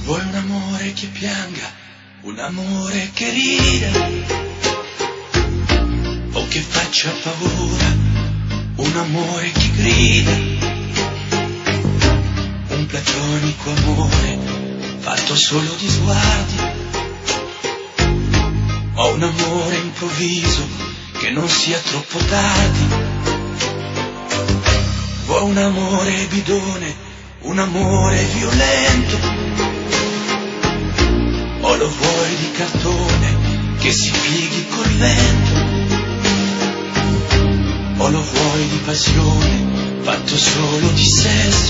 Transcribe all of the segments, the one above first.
Vuoi un amore che pianga, un amore che rida, o che faccia paura, un amore che grida, un platonico amore fatto solo di sguardi, o un amore improvviso che non sia troppo tardi. Vuoi un amore bidone, un amore violento, o lo vuoi di cartone che si pieghi col vento, o lo vuoi di passione fatto solo di sesso,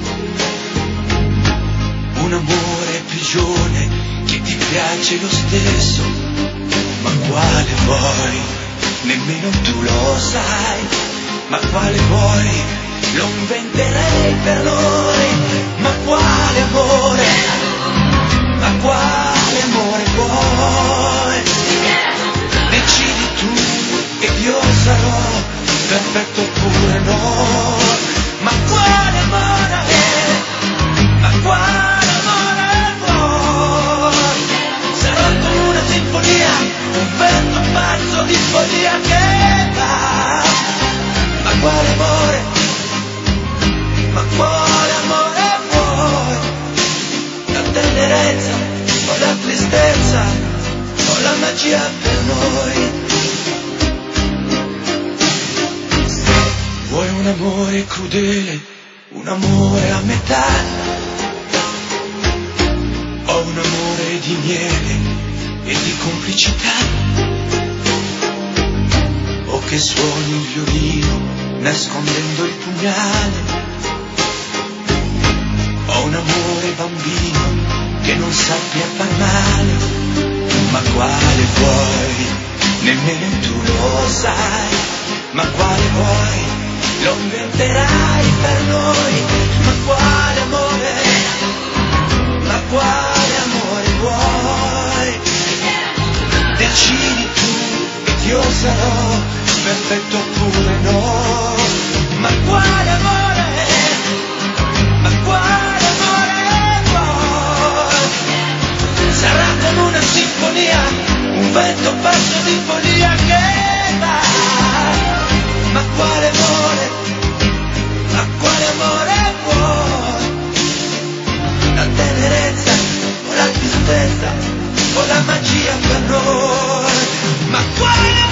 un amore prigione che ti piace lo stesso. Ma quale vuoi? Nemmeno tu lo sai. Ma quale vuoi? Lo inventerei per noi. Ma quale amore? Ma quale amore vuoi? Decidi tu ed io sarò perfetto oppure no. Ma quale amore? Ma quale amore vuoi? Sarò come una sinfonia, un vento pazzo di follia che va. Ma quale amore? Ma quale amore vuoi? La tenerezza o la tristezza o la magia per noi? Vuoi un amore crudele, un amore a metà, o un amore di miele e di complicità, o che suoni il violino nascondendo il pugnale, o un amore bambino che non sappia far male. Ma quale vuoi? Nemmeno tu lo sai. Ma quale vuoi? Lo inventerai per noi. Ma quale amore? Ma quale amore vuoi? Decidi tu ed io sarò perfetto oppure no. Ma quale amore? Ma quale amore vuoi? Sarà come una sinfonia, un vento pazzo di follia che va. Ma quale amore? Ma quale amore vuoi? La tenerezza o la tristezza o la magia per noi? Ma quale amore?